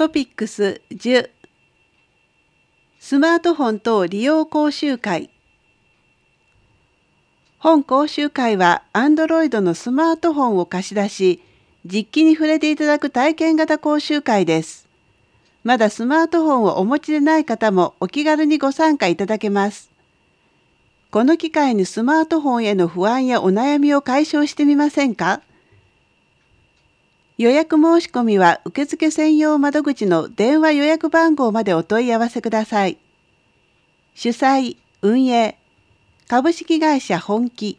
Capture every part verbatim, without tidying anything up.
トピックスじゅうスマートフォン等利用講習会。本講習会は Android のスマートフォンを貸し出し、実機に触れていただく体験型講習会です。まだスマートフォンをお持ちでない方もお気軽にご参加いただけます。この機会にスマートフォンへの不安やお悩みを解消してみませんか？予約申し込みは受付専用窓口の電話予約番号までお問い合わせください。主催・運営株式会社本気。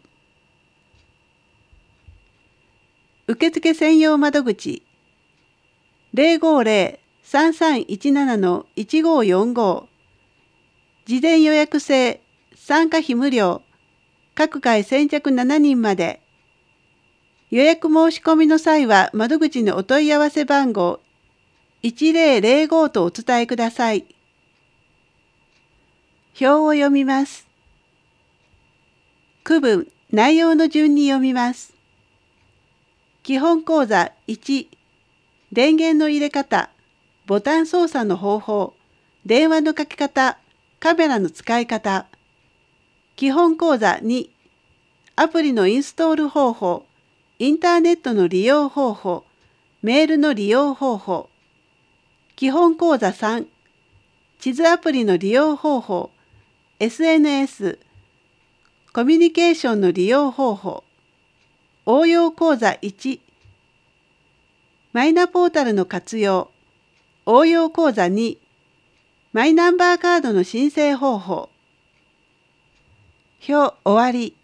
受付専用窓口 ゼロごゼロ さんさんいちなな いちごよんご 事前予約制参加費無料各回先着しちにんまで。予約申し込みの際は窓口にお問い合わせ番号いちぜろぜろごとお伝えください。表を読みます。区分、内容の順に読みます。基本講座いち、電源の入れ方、ボタン操作の方法、電話のかけ方、カメラの使い方。基本講座に、アプリのインストール方法、インターネットの利用方法、メールの利用方法。基本講座さん、地図アプリの利用方法、エスエヌエス、コミュニケーションの利用方法。応用講座いち、マイナポータルの活用。応用講座に、マイナンバーカードの申請方法。表終わり。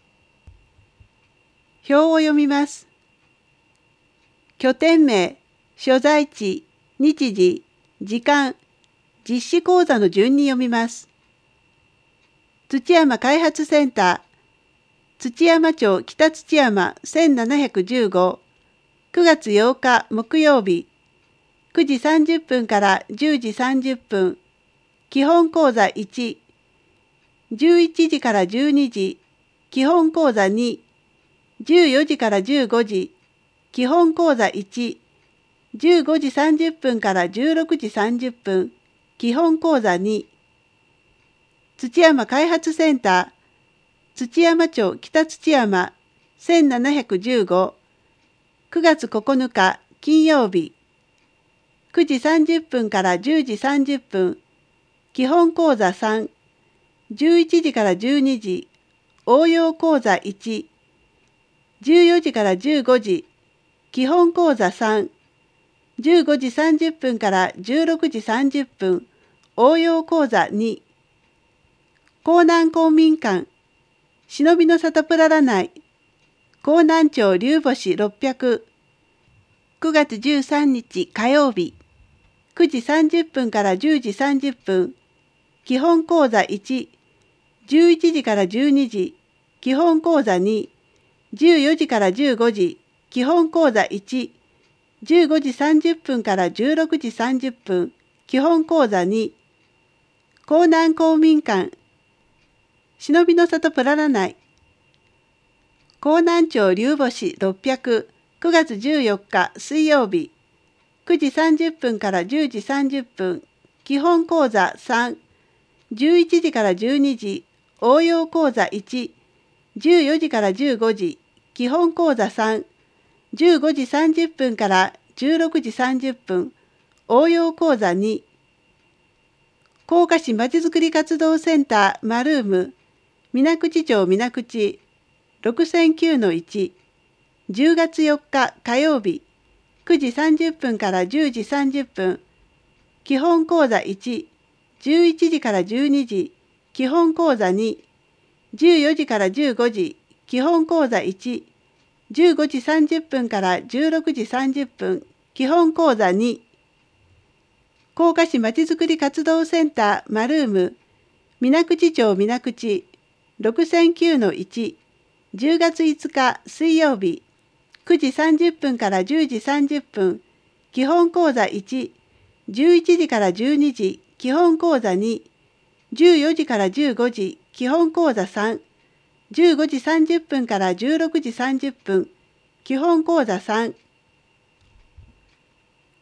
表を読みます。拠点名、所在地、日時、時間、実施講座の順に読みます。土山開発センター、土山町北土山せんななひゃくじゅうご、くがつようか木曜日、くじさんじゅっぷんからじゅうじさんじゅっぷん、基本講座いち、じゅういちじからじゅうにじ、基本講座に、じゅうよじからじゅうごじ、基本講座いち、じゅうごじさんじゅっぷんからじゅうろくじさんじゅっぷん、基本講座に、土山開発センター、土山町北土山せんななひゃくじゅうご、くがつここのか金曜日、くじさんじゅっぷんからじゅうじさんじゅっぷん、基本講座さん、じゅういちじからじゅうにじ、応用講座いち、じゅうよじからじゅうごじ、基本講座さん、じゅうごじさんじゅっぷんからじゅうろくじさんじゅっぷん、応用講座に、江南公民館、忍びの里プララ内、江南町龍星ろっぴゃく、くがつじゅうさんにち火曜日、くじさんじゅっぷんからじゅうじさんじゅっぷん、基本講座いち、じゅういちじからじゅうにじ、基本講座に、じゅうよじからじゅうごじ、基本講座いち、じゅうごじさんじゅっぷんからじゅうろくじさんじゅっぷん、基本講座に、江南公民館、忍びの里プララ内、江南町龍星ろっぴゃく、くがつじゅうよっか水曜日、くじさんじゅっぷんからじゅうじさんじゅっぷん、基本講座さん、じゅういちじからじゅうにじ、応用講座いち、じゅうよじからじゅうごじ、基本講座さん、じゅうごじさんじゅっぷんからじゅうろくじさんじゅっぷん、応用講座に、甲賀市まちづくり活動センターマルーム、水口町水口ろくせんきゅうのいち、じゅうがつよっか火曜日、くじさんじゅっぷんからじゅうじさんじゅっぷん、基本講座いち、じゅういちじからじゅうにじ、基本講座に、じゅうよじからじゅうごじ、基本講座いち、じゅうごじさんじゅっぷんからじゅうろくじさんじゅっぷん、基本講座に、甲賀市まちづくり活動センターマルーム、水口町水口ろくせんきゅうのいち、じゅうがついつか水曜日、くじさんじゅっぷんからじゅうじさんじゅっぷん、基本講座いち、じゅういちじからじゅうにじ、基本講座に、じゅうよじからじゅうごじ、基本講座さん、じゅうごじさんじゅっぷんからじゅうろくじさんじゅっぷん、基本講座さん。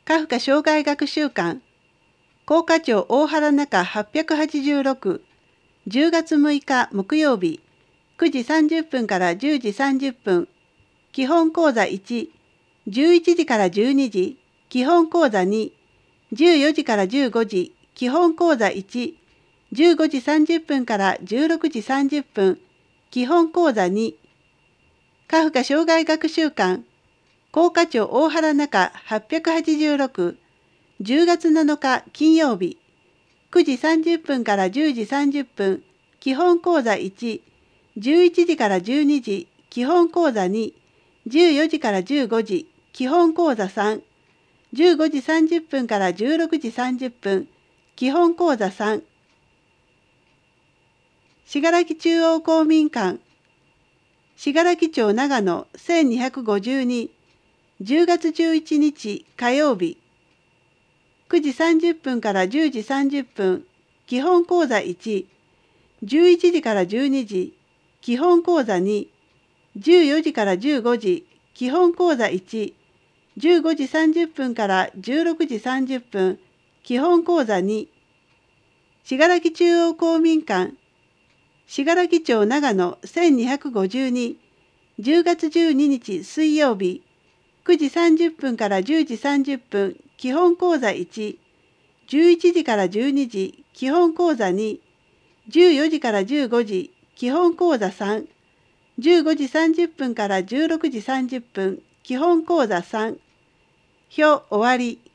家父科生涯学習館高架町大原中はっぴゃくはちじゅうろく、じゅうがつむいか木曜日、くじさんじゅっぷんからじゅうじさんじゅっぷん、基本講座いち、じゅういちじからじゅうにじ、基本講座に、じゅうよじからじゅうごじ、基本講座いち、じゅうごじさんじゅっぷんからじゅうろくじさんじゅっぷん、基本講座に、家父科生涯学習館高架町大原中はっぴゃくはちじゅうろく、じゅうがつなのか金曜日、くじさんじゅっぷんからじゅうじさんじゅっぷん、基本講座いち、じゅういちじからじゅうにじ、基本講座に、じゅうよじからじゅうごじ、基本講座さん、じゅうごじさんじゅっぷんからじゅうろくじさんじゅっぷん、基本講座さん。信楽中央公民館信楽町長野せんにひゃくごじゅうに、じゅうがつじゅういちにち火曜日、くじさんじゅっぷんからじゅうじさんじゅっぷん、基本講座いち、じゅういちじからじゅうにじ、基本講座に、じゅうよじからじゅうごじ、基本講座いち、じゅうごじさんじゅっぷんからじゅうろくじさんじゅっぷん、基本講座に、信楽中央公民館信楽町長野せんにひゃくごじゅうに、じゅうがつじゅうににち水曜日、くじさんじゅっぷんからじゅうじさんじゅっぷん、基本講座いち、じゅういちじからじゅうにじ、基本講座に、じゅうよじからじゅうごじ、基本講座さん、じゅうごじさんじゅっぷんからじゅうろくじさんじゅっぷん、基本講座さん。表終わり。